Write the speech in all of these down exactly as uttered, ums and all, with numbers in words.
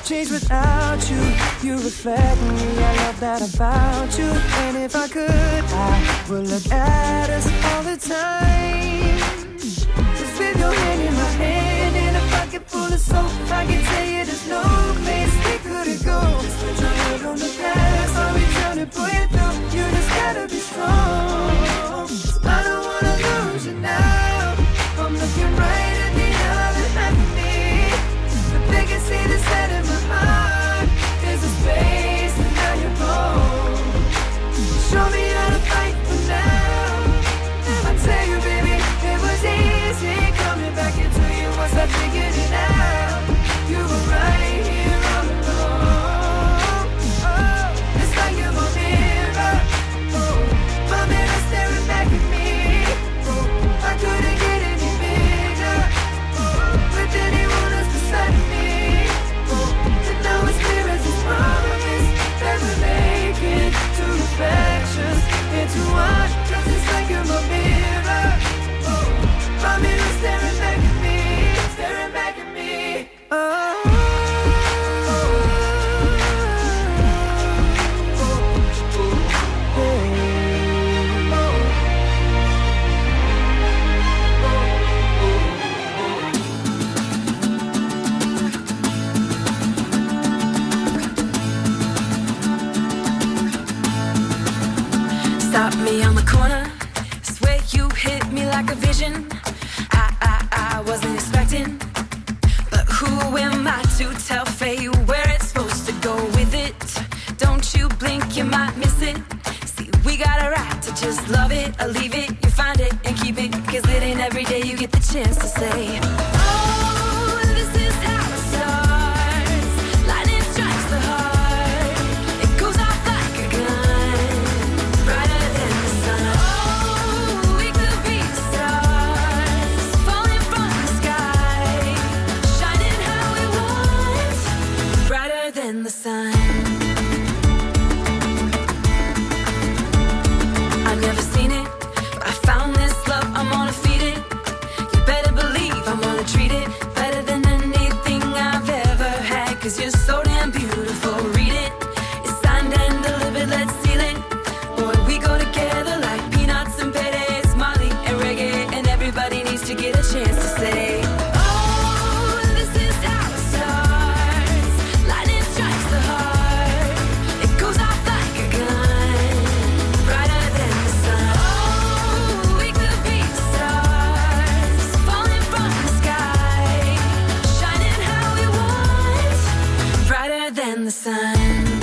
change without you. You reflect me, I love that about you. And if I could, I would look at us all the time. Just with your hand in my hand and a pocket full of soap, I can tell you there's no place we couldn't go. Just put your head on the past, I'll be trying to pull you through. You just gotta be strong. I don't wanna lose you now. I'm looking right at the other half of me, but they can see the set in my heart. There's a space and now you're gone. Show me how to fight for now. I tell you, baby, it was easy coming back into you once I figured it out. You were right here all along. Oh, it's like you're my mirror. Oh, my mirror staring back at me. Oh, I couldn't get any bigger. Oh, with anyone else beside me. Oh, and now it's clear as this promise that we're making two reflections into one. 'Cause it's like you're my mirror. Oh, my mirror staring back at me, staring back at me. Oh. Stop me on the corner, swear you hit me like a vision. I, I, I wasn't expecting, but who am I to tell fate where it's supposed to go with it? Don't you blink, you might miss it. See, we got a right to just love it or leave it. You find it and keep it, 'cause it ain't every day you get the chance to say, oh, this is how it starts. Lightning strikes the heart, it goes off like a gun, brighter than the sun. Oh, we could be stars, falling from the sky, shining how we want, brighter than the sun. I've never seen it, but I found this love, I'm gonna feed it. You better believe I'm gonna treat it better than anything I've ever had. 'Cause you're so damn beautiful, read it. It's signed and delivered, let's seal it. Boy, we go together like peanuts and Perez, Molly and reggae. And everybody needs to get a chance to say, oh, this is how it starts. Lightning strikes the heart, it goes off like a gun, brighter than the sun. Oh, we could be stars, falling from the sky, shining how we want, brighter than the sun.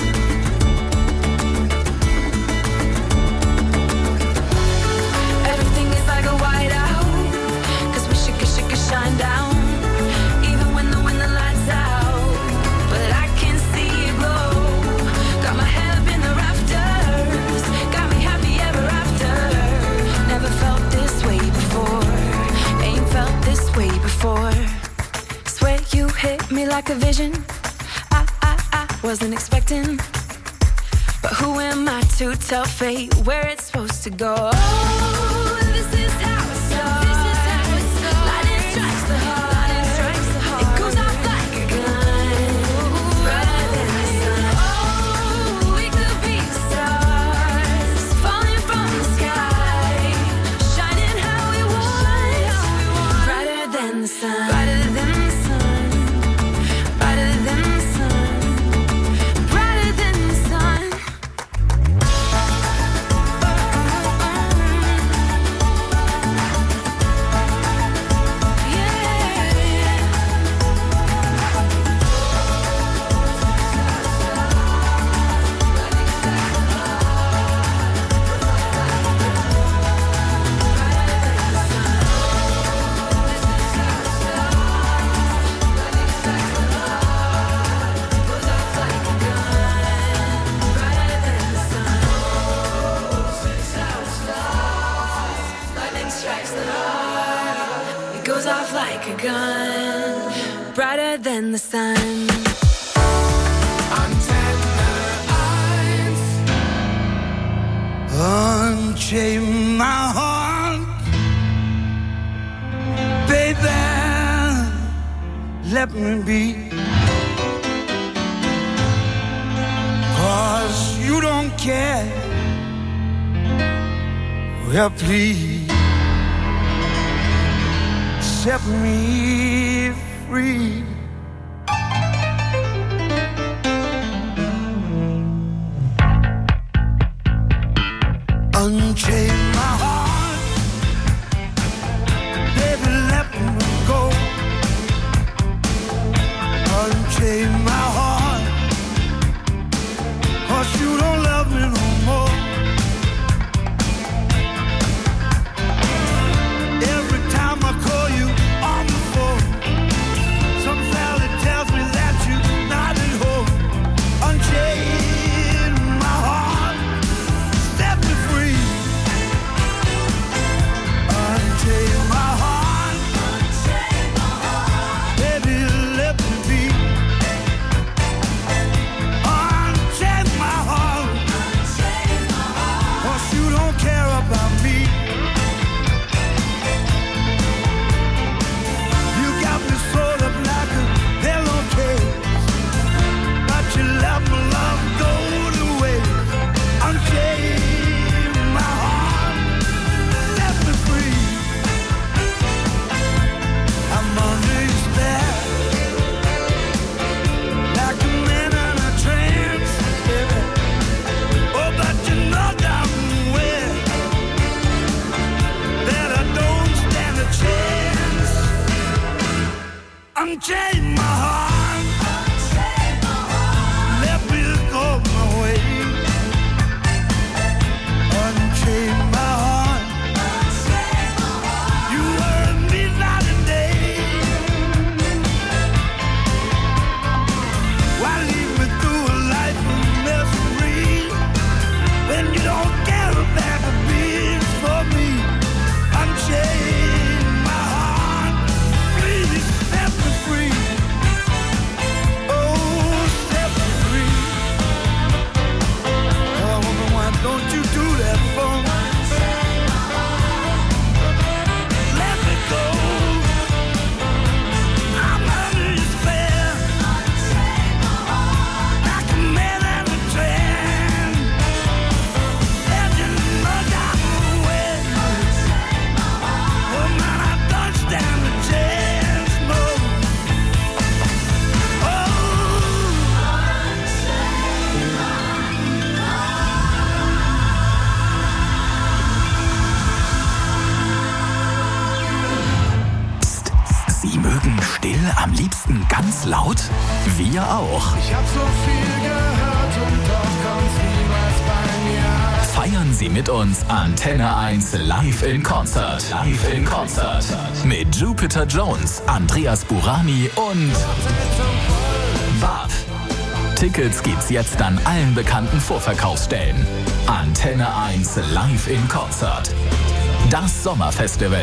Everything is like a whiteout, 'cause we should, should, should shine down, even when the when the lights out. But I can see it glow, got my head up in the rafters, got me happy ever after. Never felt this way before, ain't felt this way before. Swear you hit me like a vision. I, I, I wasn't expecting, but who am I to tell fate where it's supposed to go? Oh, this is how it starts. Lightning strikes the heart, it goes off like a gun, brighter than the sun. Oh, we could be stars, falling from the sky, shining how we want, brighter than the sun, brighter than the sun, brighter than the sun, brighter than the sun. Like a gun, brighter than the sun. Antenne eins. Unchain my heart, baby, let me be. 'cause you don't care. Well, please set me free. Unchain my heart, baby, let me go. Unchain my heart, 'cause you don't love me no more. Every time I call you on the phone, some fella tells me that you're not at home. Unchain my heart, set me free. Unchain my heart, baby, let me be. Unchain my heart, 'cause you don't care about me. You got me sold up like a pillowcase, but you let my love go to waste. Unchain my heart, set me free. I'm under your spell, like a man in a trance, baby. Oh, but you know damn well that I don't stand a chance. Unchain my heart, let me go my way. Unchain my heart, you were me night and day. Why lead me through a life of misery when you don't care about the beats for me? Unchain my heart, please set me free. Oh, set me free. Oh, woman, why don't you do that for me? Let me go. I'm under your spell, like a man in a trance. And you know that well. Oh, man, I don't stand a chance, no. Oh. Sie mögen still, am liebsten ganz laut? Wir auch. Ich hab so viel gehört und doch kommt's niemals bei mir an. Feiern Sie mit uns Antenne eins live in Konzert. Live in Konzert. Mit Jupiter Jones, Andreas Burani und Bab. Tickets gibt's jetzt an allen bekannten Vorverkaufsstellen. Antenne eins live in Konzert. Das Sommerfestival.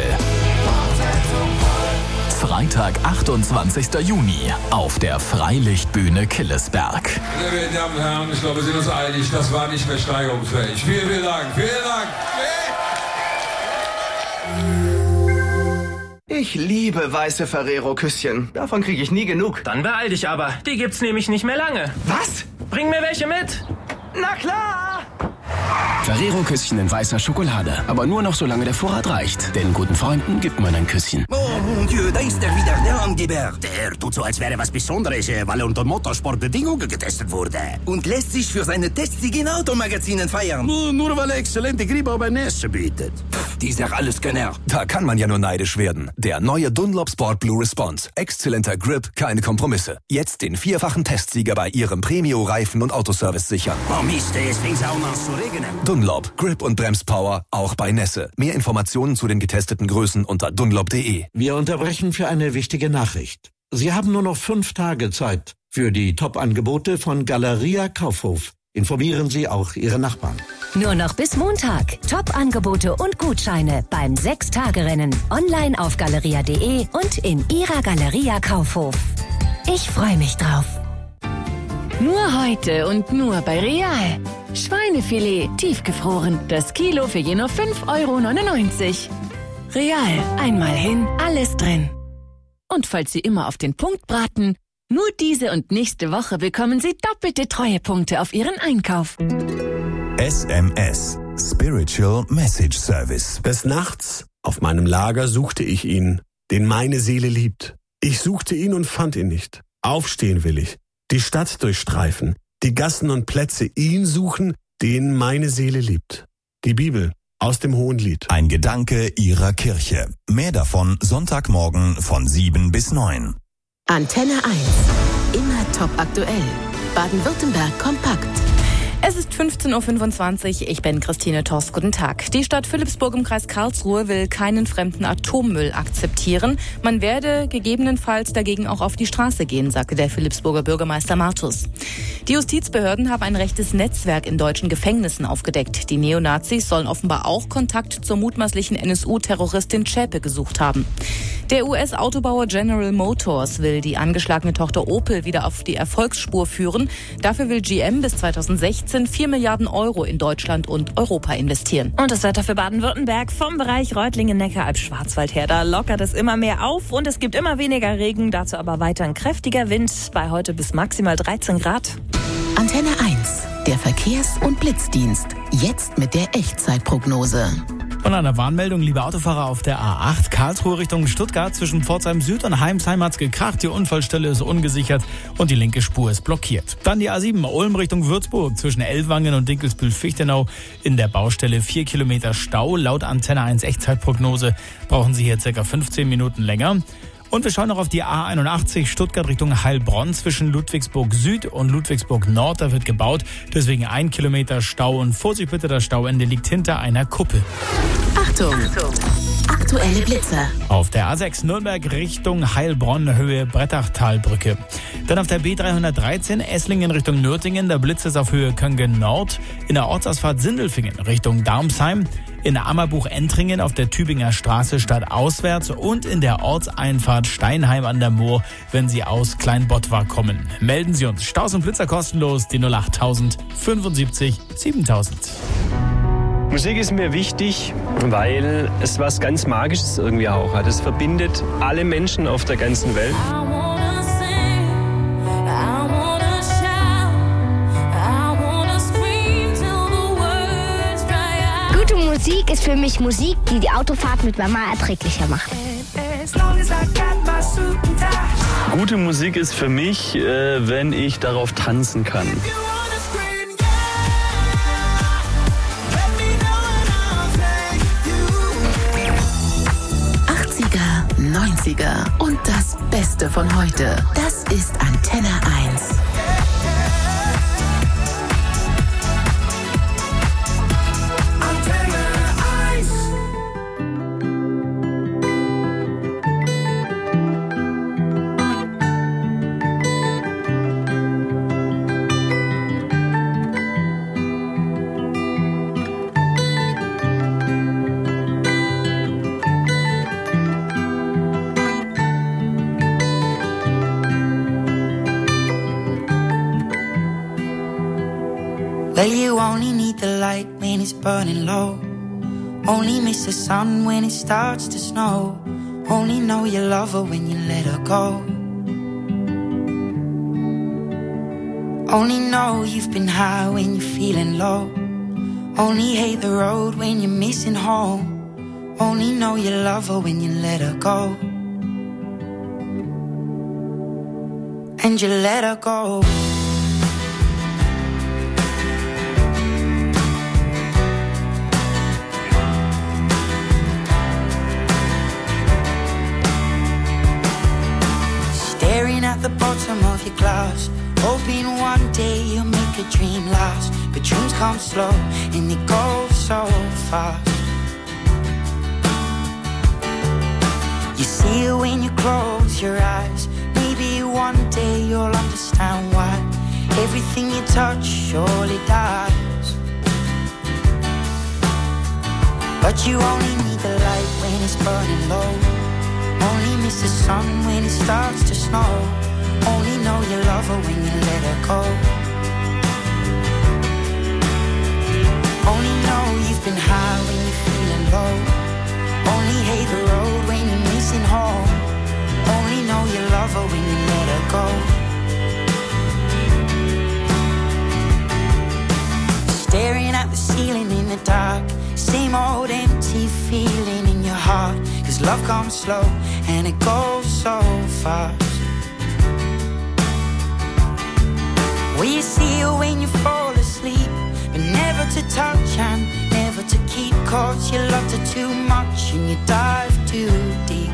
Freitag, achtundzwanzigster Juni auf der Freilichtbühne Killesberg. Meine verehrten Damen und Herren, ich glaube, wir sind uns einig, das war nicht mehr steigerungsfähig. Vielen, vielen Dank, vielen Dank. Ich liebe weiße Ferrero-Küsschen. Davon kriege ich nie genug. Dann beeil dich aber. Die gibt's nämlich nicht mehr lange. Was? Bring mir welche mit. Na klar! Ferrero-Küsschen in weißer Schokolade. Aber nur noch, solange der Vorrat reicht. Denn guten Freunden gibt man ein Küsschen. Oh mon Dieu, da ist er wieder, der Angeber. Der tut so, als wäre was Besonderes, weil er unter Motorsportbedingungen getestet wurde. Und lässt sich für seine Tests in Automagazinen feiern. Nur, nur weil er exzellente Grip bei Nässe bietet. Pff, dieser Alleskönner. Da kann man ja nur neidisch werden. Der neue Dunlop Sport Blue Response. Exzellenter Grip, keine Kompromisse. Jetzt den vierfachen Testsieger bei Ihrem Premio-Reifen- und Autoservice sichern. Oh Mist, es fängt auch noch zu regnen. Dunlop, Grip und Bremspower, auch bei Nässe. Mehr Informationen zu den getesteten Größen unter dunlop punkt de. Wir unterbrechen für eine wichtige Nachricht. Sie haben nur noch fünf Tage Zeit für die Top-Angebote von Galeria Kaufhof. Informieren Sie auch Ihre Nachbarn. Nur noch bis Montag. Top-Angebote und Gutscheine beim Sechs-Tage-Rennen. Online auf galeria punkt de und in Ihrer Galeria Kaufhof. Ich freue mich drauf. Nur heute und nur bei Real. Schweinefilet tiefgefroren. Das Kilo für je nur fünf Euro neunundneunzig. Real. Einmal hin, alles drin. Und falls Sie immer auf den Punkt braten, Nur diese und nächste Woche bekommen Sie doppelte Treuepunkte auf Ihren Einkauf. S M S, Spiritual Message Service. Des Nachts auf meinem Lager suchte ich ihn, den meine Seele liebt. Ich suchte ihn und fand ihn nicht. Aufstehen will ich, die Stadt durchstreifen, die Gassen und Plätze ihn suchen, den meine Seele liebt. Die Bibel aus dem Hohenlied. Ein Gedanke Ihrer Kirche. Mehr davon Sonntagmorgen von sieben bis neun. Antenne eins. Immer top aktuell. Baden-Württemberg kompakt. Es ist fünfzehn Uhr fünfundzwanzig, ich bin Christine Torst, guten Tag. Die Stadt Philippsburg im Kreis Karlsruhe will keinen fremden Atommüll akzeptieren. Man werde gegebenenfalls dagegen auch auf die Straße gehen, sagte der Philippsburger Bürgermeister Martus. Die Justizbehörden haben ein rechtes Netzwerk in deutschen Gefängnissen aufgedeckt. Die Neonazis sollen offenbar auch Kontakt zur mutmaßlichen N S U-Terroristin Zschäpe gesucht haben. Der U S-Autobauer General Motors will die angeschlagene Tochter Opel wieder auf die Erfolgsspur führen. Dafür will G M bis zweitausendsechzehn vier Milliarden Euro in Deutschland und Europa investieren. Und das Wetter für Baden-Württemberg vom Bereich Reutlingen, Neckaralb, Schwarzwald her. Da lockert es immer mehr auf und es gibt immer weniger Regen, dazu aber weiter ein kräftiger Wind bei heute bis maximal dreizehn Grad. Antenne eins, der Verkehrs- und Blitzdienst. Jetzt mit der Echtzeitprognose. Und einer Warnmeldung, liebe Autofahrer auf der A acht, Karlsruhe Richtung Stuttgart, zwischen Pforzheim Süd und Heimsheim hat's gekracht, die Unfallstelle ist ungesichert und die linke Spur ist blockiert. Dann die A sieben, Ulm Richtung Würzburg, zwischen Ellwangen und Dinkelsbühl-Fichtenau, in der Baustelle vier Kilometer Stau. Laut Antenne eins Echtzeitprognose brauchen Sie hier circa fünfzehn Minuten länger. Und wir schauen noch auf die A einundachtzig, Stuttgart Richtung Heilbronn, zwischen Ludwigsburg Süd und Ludwigsburg Nord. Da wird gebaut, deswegen ein Kilometer Stau. Und Vorsicht bitte, das Stauende liegt hinter einer Kuppel. Achtung! Achtung. Aktuelle Blitzer. Auf der A sechs Nürnberg Richtung Heilbronn, Höhe Brettachtalbrücke. Dann auf der B dreihundertdreizehn Esslingen Richtung Nürtingen, der Blitz ist auf Höhe Köngen Nord. In der Ortsausfahrt Sindelfingen Richtung Darmsheim. In der Ammerbuch-Entringen auf der Tübinger Straße stadtauswärts und in der Ortseinfahrt Steinheim an der Moor, wenn Sie aus Kleinbottwar kommen. Melden Sie uns. Staus und Blitzer kostenlos, die null acht null null fünfundsiebzig siebentausend. Musik ist mir wichtig, weil es was ganz Magisches irgendwie auch hat. Es verbindet alle Menschen auf der ganzen Welt. Gute Musik ist für mich Musik, die die Autofahrt mit Mama erträglicher macht. Gute Musik ist für mich, äh, wenn ich darauf tanzen kann. achtziger, neunziger und das Beste von heute. Das ist Antenne eins. Well, you only need the light when it's burning low. Only miss the sun when it starts to snow. Only know you love her when you let her go. Only know you've been high when you're feeling low. Only hate the road when you're missing home. Only know you love her when you let her go. And you let her go. Staring at the bottom of your glass, hoping one day you'll make a dream last. But dreams come slow and they go so fast. You see it when you close your eyes. Maybe one day you'll understand why everything you touch surely dies. But you only need the light when it's burning low. Only miss the sun when it starts to snow. Only know you love her when you let her go. Only know you've been high when you're feeling low. Only hate the road when you're missing home. Only know you love her when you let her go. 'cause love comes slow and it goes so fast. Will you see her when you fall asleep, but never to touch and never to keep, 'cause you loved her too much and you dive too deep.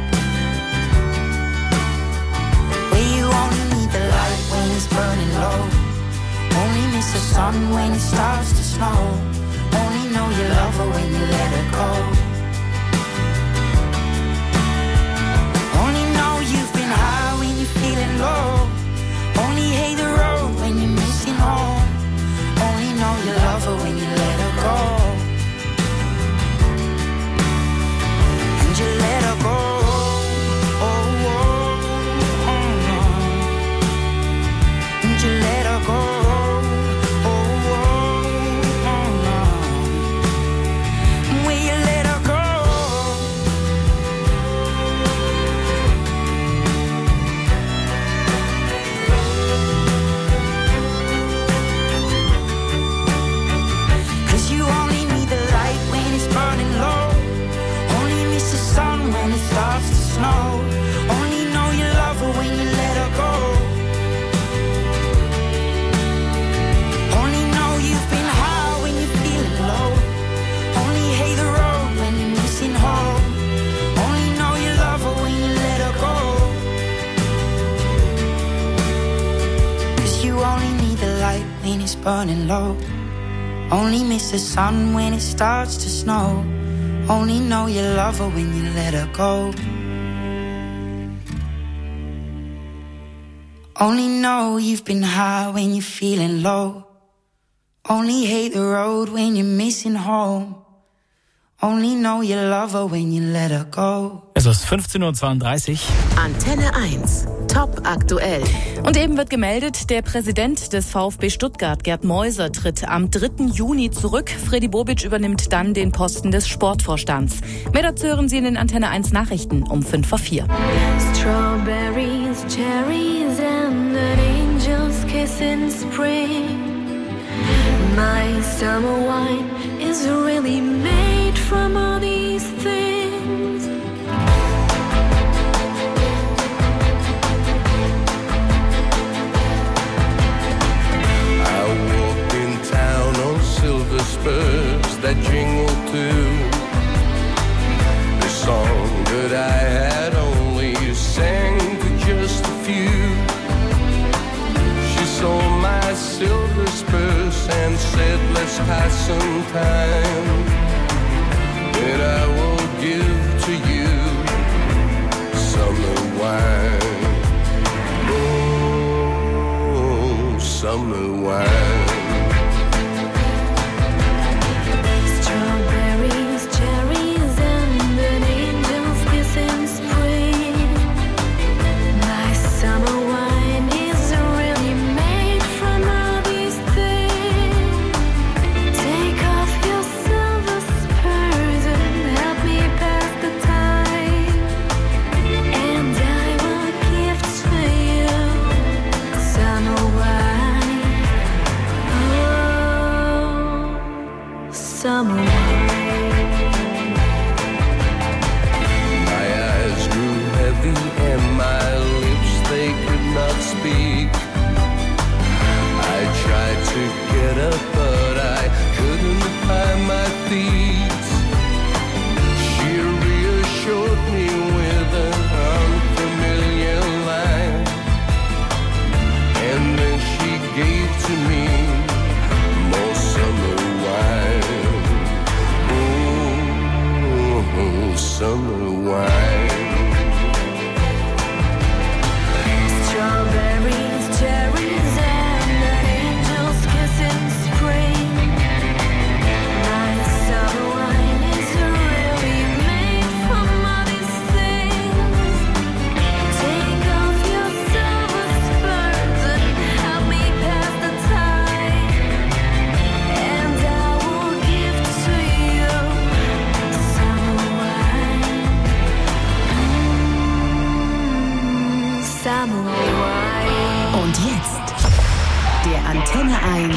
Where you only need the light when it's burning low, only miss the sun when it starts to snow, only know you love her when you let her go. Only know you've been high when you're feeling low, only hate the road when you're missing home, only know you love her when you let her go. And you let her go. Oh, oh, oh, oh. And you let her go. Only know you love her when you let her go. Only know you've been high when you're feeling low, only hate the road when you're missing home, only know you love her when you let her go. 'Cause you only need the light when it's burning low, only miss the sun when it starts to snow, only know you love her when you let her go. Only know you've been high when you're feeling low, only hate the road when you're missing home, only know you love her when you let her go. Es ist fünfzehn Uhr zweiunddreißig. Antenne eins. Top aktuell. Und eben wird gemeldet, der Präsident des VfB Stuttgart, Gerd Meuser, tritt am dritten Juni zurück. Fredi Bobic übernimmt dann den Posten des Sportvorstands. Mehr dazu hören Sie in den Antenne eins Nachrichten um fünf vor vier. Strawberries, cherries and an angel's kiss in spring. My summer wine is really made from all these things. Silver spurs that jingle too, the song that I had only sang to just a few. She saw my silver spurs and said, let's pass some time, and I will give to you summer wine. Oh, summer wine. Und jetzt der Antenne eins